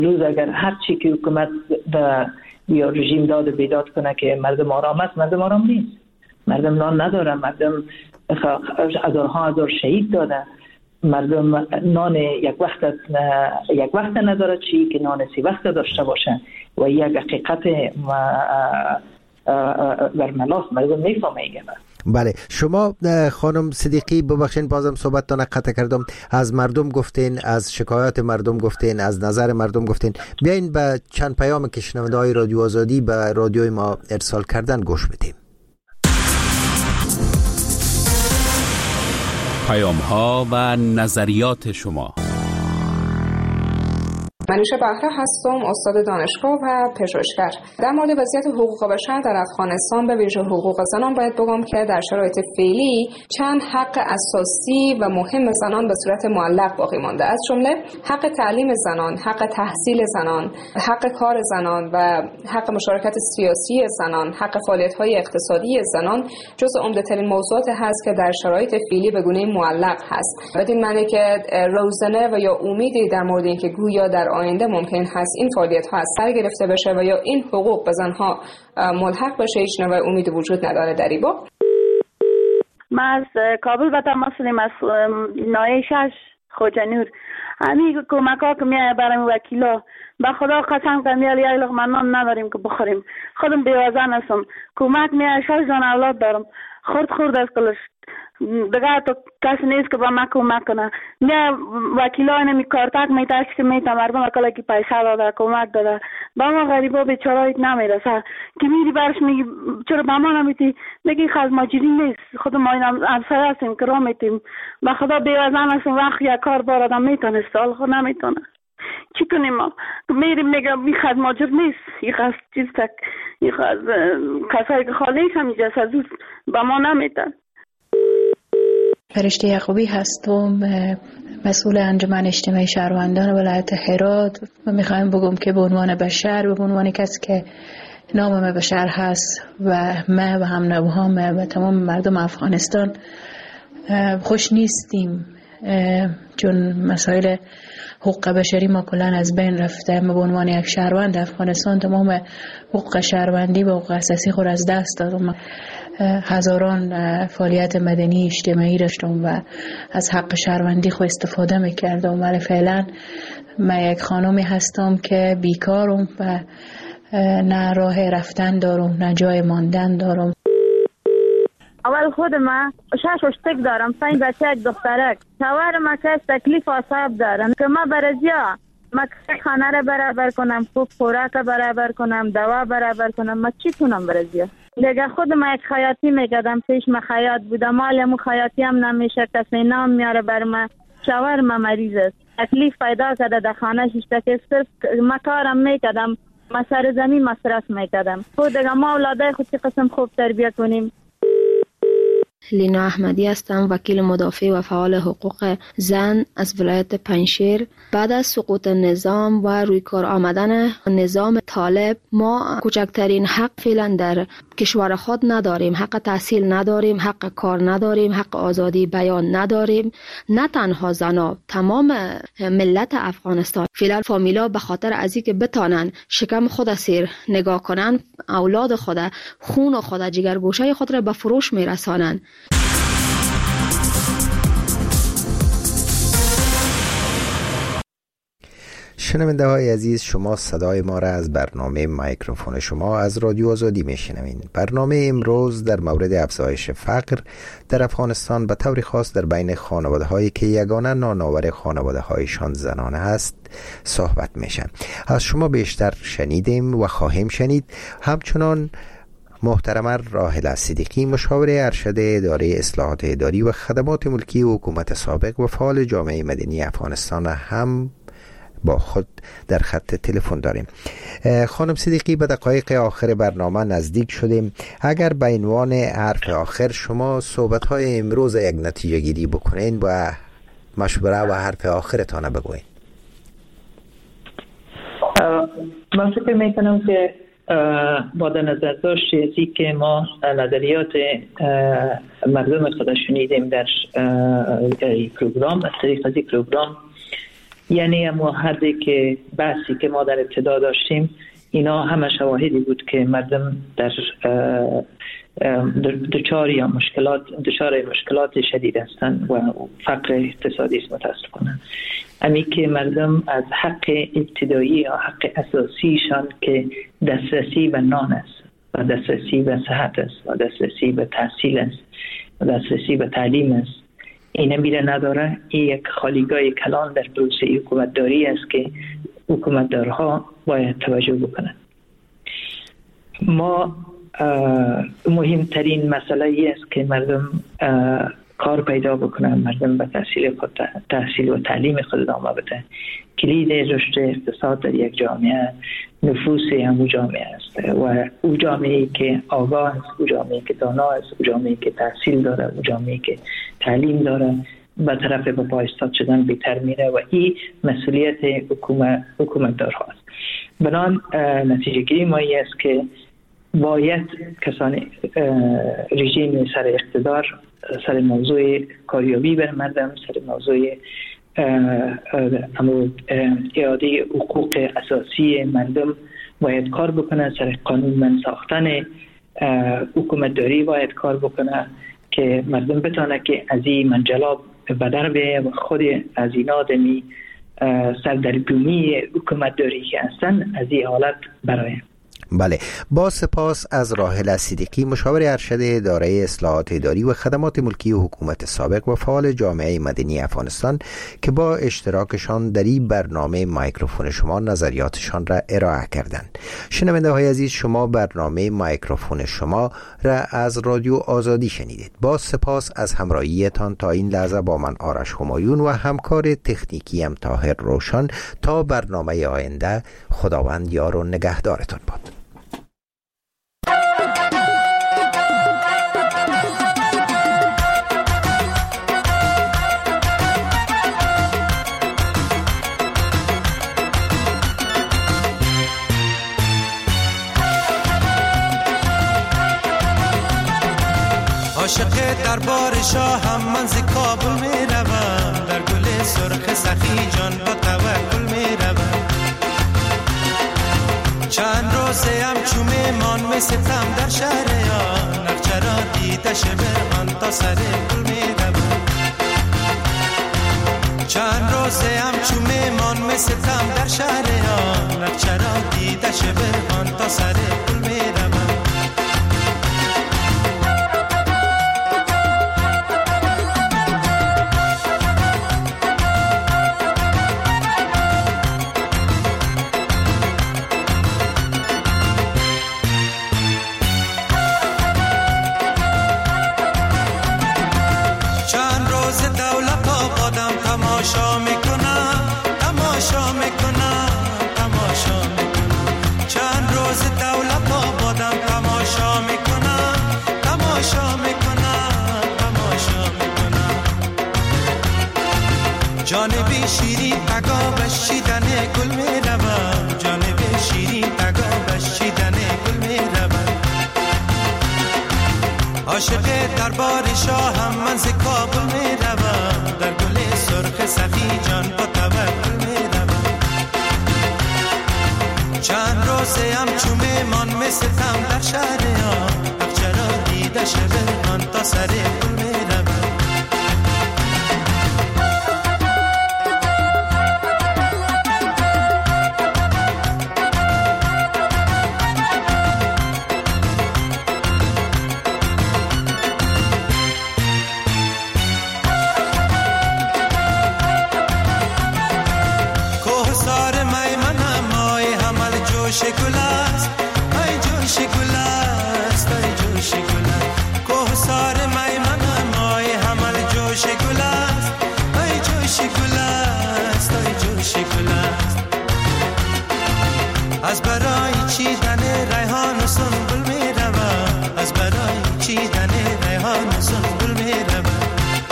روز اگر هر چی که حکومت یا رژیم داد و بیداد کنه که مردم آرام است، مردم آرام نیست. مردم نان نداره، مردم هزار شهید داده، مردم نان یک وقت نداره، چی که نان 3 وقت داشته باشه و یک حقیقت برملاست. مردم میفهمه ایگه. بله، شما خانم صدیقی ببخشین بازم صحبتتان قطع کردم. از مردم گفتین، از شکایات مردم گفتین، از نظر مردم گفتین. بیاین به چند پیام که شنونده‌های رادیو آزادی به رادیوی ما ارسال کردن گوش بدیم. پیام ها و نظریات شما. منوشه بهره هستم، استاد دانشگاه و پژوهشگر. در مورد وضعیت حقوق بشر در افغانستان به ویژه حقوق زنان باید بگم که در شرایط فعلی چند حق اساسی و مهم زنان به صورت معلق باقی مانده، از جمله حق تعلیم زنان، حق تحصیل زنان، حق کار زنان و حق مشارکت سیاسی زنان، حق فعالیت‌های اقتصادی زنان جزو عمده‌ترین موضوعات هست که در شرایط فعلی به گونه معلق هست. بدین معنی که روزنه و یا امیدی در مورد اینکه گویا در آینده ممکن هست این فعالیت‌ها از سر گرفته بشه و یا این حقوق به زنها ملحق بشه، هیچ نوع امید وجود نداره در این باب. من از کابل به تماس هستم، از نایه 6 خوجانور. همین کمک‌ها که میاد برای وکیلا، به خدا قسم کنم یک لقمه نان نداریم که بخوریم. خودم بیوزن هستم، کمک میاد، 6 جان اولاد دارم، خورد از کلش دیگه تو کسی نیست که با من کمک کنه. نه وکیلای نمی کارتک میتاش که میتم مردم اکلا که پیسه داده کمک داده با ما غریبا بیچارهایت نمیرسه که میری برش میگی چرا با ما نمیتی، میگی خز ماجری نیست، خود ما این همسایه هستیم که را میتیم. به خدا بیوزن هستیم، وقت یک کار بار آدم میتونست حال خود نمیتونه. چی کنیم ما؟ میریم میگم این خز ماجر نیست، این خز چیز تک، این خز کسایی که خالیش هم اینجاست از با ما نمیتن. فرشته یعقوبی هستم، مسئول انجمن اجتماعی شهروندان ولایت هرات و میخوایم بگم که به عنوان بشر، به عنوان کسی که نام بشر هست و ما و هم نوهام و تمام مردم افغانستان خوش نیستیم، چون مسائل حقوق بشری ما کلان از بین رفته. ما به عنوان یک شهروند افغانستان تمام حقوق شهروندی و حقوق اساسی خود از دست دادم. هزاران فعالیت مدنی اجتماعی داشتم و از حق شهروندی خود استفاده میکردم، ولی فعلا من یک خانمی هستم که بیکارم و نه راه رفتن دارم نه جای ماندن دارم. اول خود من 6 اشتک دارم، 5 بچه یک دخترک. شوهر ما که تکلیف اعصاب دارم که ما برازیا ما خانه را برابر کنم، خوب خوراک برابر کنم، دوا برابر کنم، ما چی کنم برازیا؟ دیگه خود ما یک خیاطی میکردم، پیش ما خیاط بودم، مالمو خیاطی هم نمیشه، کسی نام میاره بر ما. شوهر ما مریض است، تکلیف پیدا کرده در خانه شش که صرف ما کارم میکردم، ما سر زمین مصرف میکردم. خود دیگه ما اولادای خود چه قسم خوب تربیت کنیم. لینا احمدی هستم، وکیل مدافع و فعال حقوق زن از ولایت پنجشیر. بعد از سقوط نظام و روی کار آمدن نظام طالب ما کوچکترین حق فعلا در کشور خود نداریم. حق تحصیل نداریم، حق کار نداریم، حق آزادی بیان نداریم. نه تنها زنا، تمام ملت افغانستان فعلا فامیلا به خاطر از اینکه بتانن شکم خود سیر نگاه کنن، اولاد خود، خون خود، جگرگوشه خود را به فروش میرسانن. شنونده های عزیز، شما صدای ما را از برنامه مایکروفون شما از رادیو آزادی میشنوید. برنامه امروز در مورد افزایش فقر در افغانستان به طور خاص در بین خانواده هایی که یگانه نانآور خانواده هایشان زنانه است صحبت میشن. از شما بیشتر شنیدیم و خواهیم شنید. همچنان محترمه راحله صدیقی، مشاور ارشد اداره اصلاحات اداری و خدمات ملکی و حکومت سابق و فعال جامعه مدنی افغانستان هم با خود در خط تلفن داریم. خانم صدیقی، به دقایق آخر برنامه نزدیک شدیم. اگر به عنوان حرف آخر شما صحبت‌های امروز یک نتیجه گیری بکنین و مشوره و حرف آخرتان بگوین. من فکر میکنم که با در نظر داشت چیزی که ما نظریات مردم خود شنیدیم در پروگرام، از طریق از این پروگرام یعنی ما هردی که بحثی که ما در ابتدا داشتیم اینا همه شواهدی بود که مردم در دچار مشکلات شدید هستند و فقر اقتصادی است متاسفانه. امی که مردم از حق ابتدایی یا حق اساسیشان که دسترسی به نان است و دسترسی به صحت است و دسترسی به تحصیل است و دسترسی به تعلیم است، این میره نداره. این یک خالیگاه کلان در پروسه حکومتداری است که حکومتدارها باید توجه بکنند. ما مهمترین مسئله ای است که مردم کار پیدا بکنن، مردم به تحصیل و تعلیم خود ادامه بدن. کلید رشد اقتصاد در یک جامعه نفوس همون جامعه است و او جامعه‌ای که آگاه است، او جامعه‌ای که دانا است، او جامعه‌ای که تحصیل داره، او جامعه‌ای که تعلیم داره به طرف به پا ایستاد شدن بهتر میره و این مسئولیت حکومتدار هاست. بنان نتیجه گیری ما این است که باید کسان رژیم سر اقتدار سر موضوع کاریابی بر مردم، سر موضوع اعاده حقوق اساسی مردم باید کار بکنه، سر قانون ساختن حکومتداری باید کار بکنه که مردم بتونه که از این منجلاب بدر به و خود از این آدمی سردرگمی حکومتداری که هستن از این حالت برای. بله، با سپاس از راحله صدیقی، مشاور ارشد اداره اصلاحات اداری و خدمات ملکی حکومت سابق و فعال جامعه مدنی افغانستان که با اشتراکشان در این برنامه مایکروفون شما نظریاتشان را ارائه کردند. شنونده های عزیز، شما برنامه مایکروفون شما را از رادیو آزادی شنیدید. با سپاس از همراهیتان تا این لحظه با من آرش همایون و همکار تکنیکیم طاهر روشن. تا برنامه آینده، خداوند یار و نگهدارتان باد. عاشق دربار شاهم من ز کابل می روم، در گل سرخ سخی جان با توکل می روم. چند روزه هم چومه مان می ستم در شهر آن، نقچه را دیده شبه آن تا سر گل می روم. چند روزه هم چومه مان می ستم در شهر آن، نقچه را دیده شبه آن تا سر گل می روم. جانب شیرین تگا بشیدن گل می روم، جانب شیرین تگا بشیدن گل می روم. عاشق دربار شاهم من ز کابل می روم، در گل سرخ سخی جان با توکل می روم. چند روزه هم چومه مان می ستم در شهر آن، اقچه را دیده شبه آن تا سر گل می روم. از برای چیدن ریحان و سنبل می روم، از برای چیدن ریحان و سنبل می روم.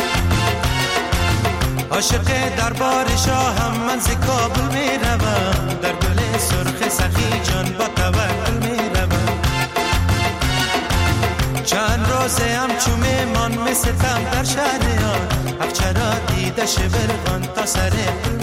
عاشق دربار شاهم من ز کابل می روم، در گل سرخ سخی جان با توکل می روم. چند روزه هم چومه مان می ستم در شهر آن، اقچه را دیده شبرغان تا سر